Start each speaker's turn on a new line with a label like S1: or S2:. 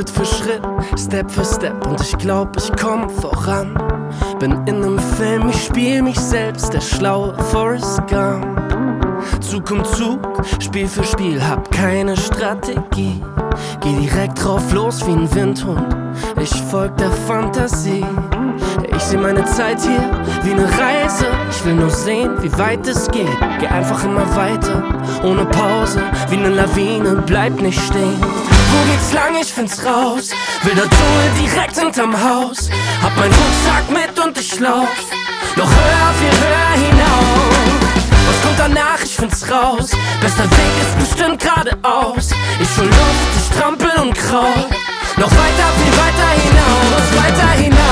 S1: Schritt für Schritt, Step für Step und ich glaub, ich komm voran. Bin in nem Film, ich spiel mich selbst, der schlaue Forrest Gump. Zug um Zug, Spiel für Spiel, hab keine Strategie. Geh direkt drauf los wie ein Windhund, ich folg der Fantasie. Ich seh meine Zeit hier wie ne Reise, ich will nur sehen, wie weit es geht. Geh einfach immer weiter, ohne Pause, wie ne Lawine, bleib nicht stehen. Wo geht's lang? Ich find's raus. Wilder Dschungel direkt hinterm Haus. Hab mein Rucksack mit und ich lauf noch höher, viel höher hinauf. Was kommt danach? Ich find's raus. Bester Weg ist bestimmt geradeaus. Ich hol Luft, ich trampel und kraul.